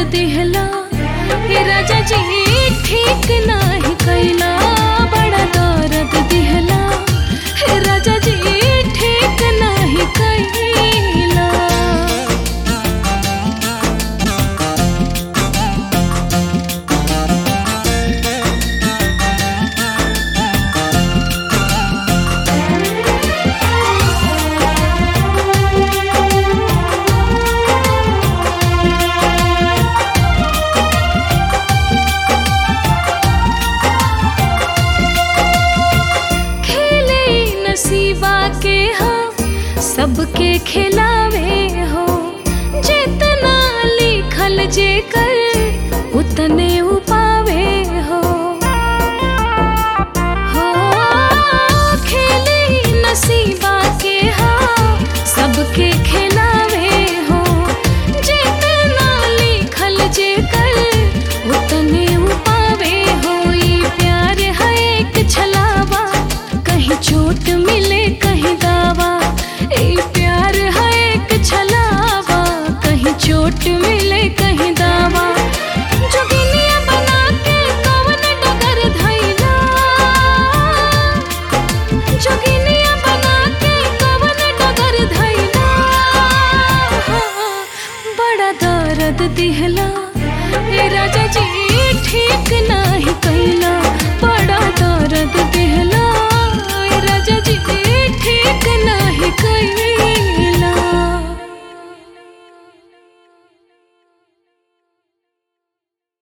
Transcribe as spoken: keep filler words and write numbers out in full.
दिहला हे राजा जी ठीक नाही कैला। बड़ा दर्द दिहला हे राजा जी ठीक नाही कैला। के हाँ सबके खिलावे हो, जितना लिखल जे कर उतने उपावे हो। हो खेले नसीबा के हाँ सबके खिलावे हो, जितना लिखल जे कर उतने उपावे हो। ये प्यार है एक छलावा, कहीं चोट मिले कहीं दावा। ए प्यार है एक छलावा, कहीं चोट मिले कहीं दावा। जोगिनिया बना के कवन डगर धइला, जोगिनिया बना के कवन डगर धइला। बड़ा दर्द दिहला ए राजा जी ठीक नाही कैला। बड़ा दर्द दिहला राजा जी ठीक नाही कैला।